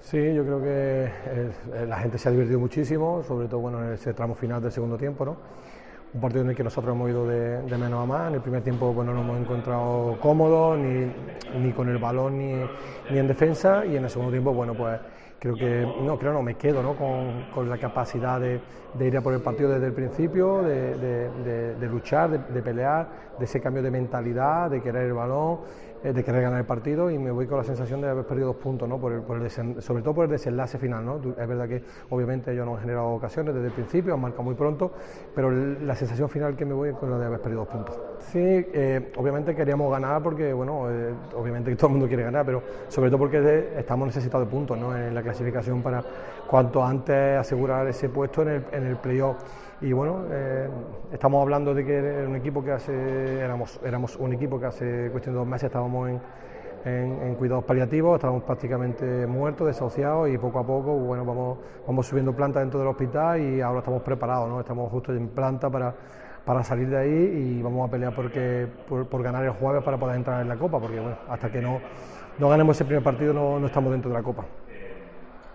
Sí, yo creo que la gente se ha divertido muchísimo, sobre todo bueno, en ese tramo final del segundo tiempo, ¿no? Un partido en el que nosotros hemos ido de menos a más. En el primer tiempo pues, no nos hemos encontrado cómodos ni con el balón ni en defensa, y en el segundo tiempo bueno pues me quedo, ¿no? con la capacidad de ir a por el partido desde el principio, de luchar, de pelear, de ese cambio de mentalidad, de querer el balón, de querer ganar el partido, y me voy con la sensación de haber perdido 2 puntos, ¿no? Sobre todo por el desenlace final, ¿no? Es verdad que obviamente ellos no han generado ocasiones desde el principio, han marcado muy pronto, pero la sensación final que me voy es con la de haber perdido 2 puntos. Sí, obviamente queríamos ganar porque, bueno, obviamente todo el mundo quiere ganar, pero sobre todo porque estamos necesitados de puntos, ¿no? En la clasificación para cuanto antes asegurar ese puesto en el playoff. Y bueno, estamos hablando de que era un equipo que éramos un equipo que hace cuestión de 2 meses estábamos en cuidados paliativos, estábamos prácticamente muertos, desahuciados, y poco a poco bueno, vamos subiendo planta dentro del hospital, y ahora estamos preparados, ¿no? Estamos justo en planta para salir de ahí, y vamos a pelear por ganar el jueves para poder entrar en la Copa, porque bueno, hasta que no ganemos ese primer partido no estamos dentro de la Copa.